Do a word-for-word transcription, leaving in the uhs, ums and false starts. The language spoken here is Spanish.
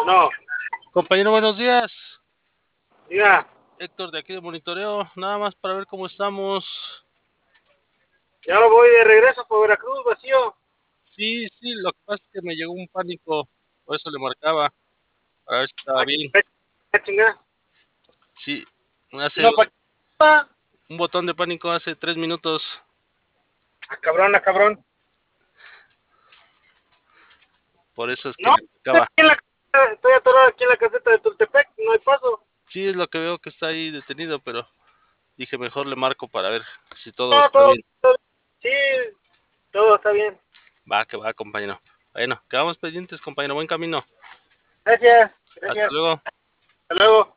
No, Compañero, buenos días. diga, Héctor de aquí de Monitoreo, nada más para ver cómo estamos. ya lo voy de regreso por Veracruz, vacío. Sí, sí, lo que pasa es que me llegó un pánico, por eso le marcaba, para ver si estaba Ah, bien. qué chingada. Sí, hace No, pa' ah, un botón de pánico hace tres minutos, cabrón, a cabrón. por eso es que No, le estoy marcaba. aquí en la caseta, estoy atorado aquí en la caseta de Tultepec, no hay paso. Sí, es lo que veo que está ahí detenido, pero dije mejor le marco para ver si todo No, está todo, bien. todo, sí, todo está bien. Va, que va, compañero. Bueno, quedamos pendientes, compañero, buen camino. Gracias, Hasta gracias. luego. Hasta luego.